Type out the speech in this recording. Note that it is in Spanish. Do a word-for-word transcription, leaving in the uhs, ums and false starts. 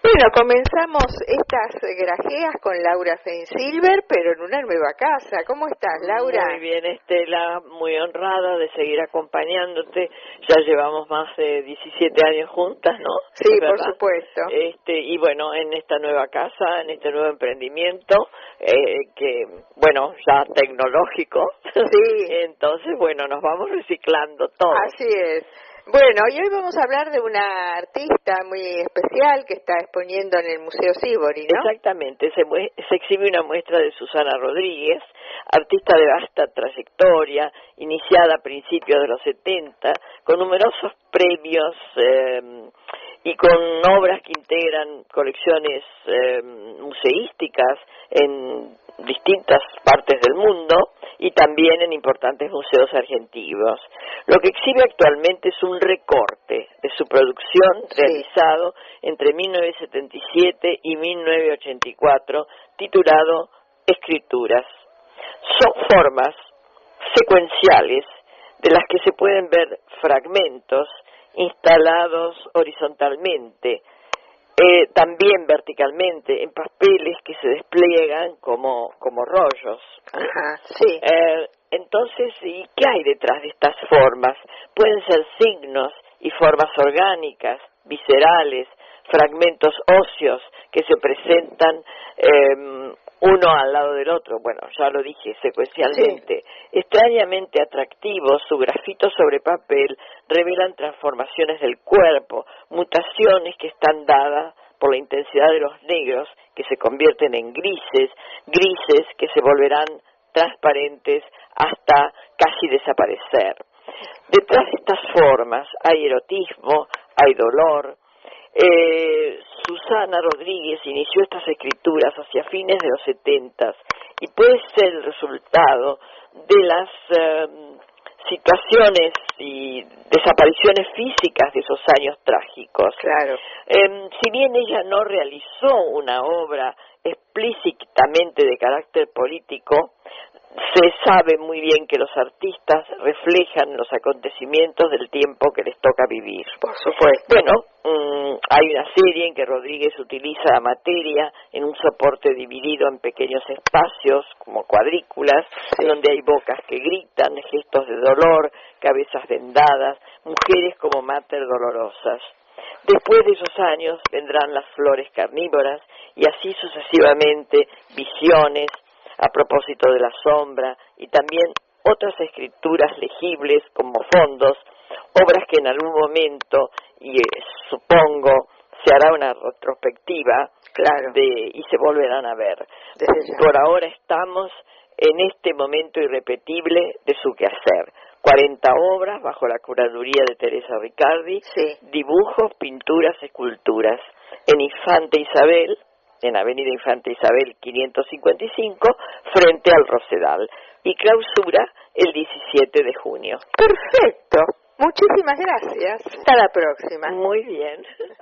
Bueno, comenzamos estas grajeas con Laura Feinsilver, pero en una nueva casa. ¿Cómo estás, Laura? Muy bien, Estela, muy honrada de seguir acompañándote. Ya llevamos más de diecisiete años juntas, ¿no? Sí, por supuesto. Este, y bueno, en esta nueva casa, en este nuevo emprendimiento, eh, que, bueno, ya tecnológico. Sí. Entonces, bueno, nos vamos reciclando todos. Así es. Bueno, y hoy vamos a hablar de una artista muy especial que está exponiendo en el Museo Sívori, ¿no? Exactamente, se, se exhibe una muestra de Susana Rodríguez, artista de vasta trayectoria, iniciada a principios de los setenta, con numerosos premios eh, y con obras que integran colecciones eh, museísticas en distintas partes del mundo y también en importantes museos argentinos. Lo que exhibe actualmente es un recorte de su producción sí. realizado entre mil novecientos setenta y siete y mil novecientos ochenta y cuatro, titulado Escrituras. Son formas secuenciales de las que se pueden ver fragmentos instalados horizontalmente, Eh, también verticalmente, en papeles que se despliegan como, como rollos. Ajá, sí. Eh, entonces, ¿y qué hay detrás de estas formas? Pueden ser signos y formas orgánicas, viscerales, fragmentos óseos que se presentan eh, uno al lado del otro. Bueno, ya lo dije, secuencialmente. Sí. Extrañamente atractivos, su grafito sobre papel revelan transformaciones del cuerpo, mutaciones que están dadas por la intensidad de los negros que se convierten en grises, grises que se volverán transparentes hasta casi desaparecer. Detrás de estas formas hay erotismo, hay dolor. Eh, Susana Rodríguez inició estas escrituras hacia fines de los setentas y puede ser el resultado de las eh, situaciones y desapariciones físicas de esos años trágicos. Claro. Eh, si bien ella no realizó una obra explícitamente de carácter político, se sabe muy bien que los artistas reflejan los acontecimientos del tiempo que les toca vivir. Por supuesto. Bueno, mmm, hay una serie en que Rodríguez utiliza la materia en un soporte dividido en pequeños espacios, como cuadrículas, sí. donde hay bocas que gritan, gestos de dolor, cabezas vendadas, mujeres como máter dolorosas. Después de esos años vendrán las flores carnívoras y así sucesivamente visiones, a propósito de la sombra, y también otras escrituras legibles como fondos, obras que en algún momento, y eh, supongo, se hará una retrospectiva, claro. de, y se volverán a ver. Por ahora estamos en este momento irrepetible de su quehacer. cuarenta obras bajo la curaduría de Teresa Riccardi, sí. dibujos, pinturas, esculturas. En Infante Isabel, en Avenida Infante Isabel quinientos cincuenta y cinco, frente al Rosedal, y clausura el diecisiete de junio. Perfecto. Muchísimas gracias. Hasta la próxima. Muy bien.